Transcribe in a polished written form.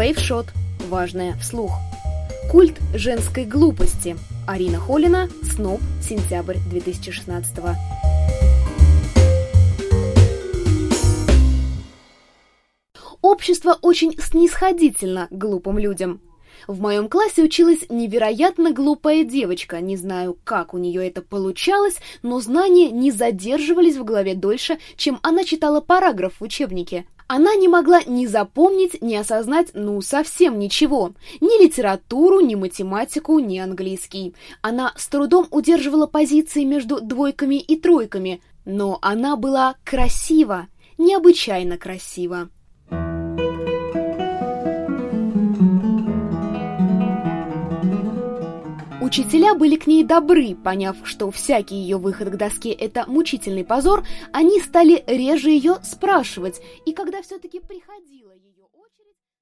Вейвшот. Важное вслух. Культ женской глупости. Арина Холина. СНОП. Сентябрь 2016. Общество очень снисходительно к глупым людям. В моем классе училась невероятно глупая девочка. Не знаю, как у нее это получалось, но знания не задерживались в голове дольше, чем она читала параграф в учебнике. Она не могла ни запомнить, ни осознать, совсем ничего. Ни литературу, ни математику, ни английский. Она с трудом удерживала позиции между двойками и тройками. Но она была красива, необычайно красива. Учителя были к ней добры, поняв, что всякий ее выход к доске – это мучительный позор, они стали реже ее спрашивать, и когда все-таки приходила ее очередь…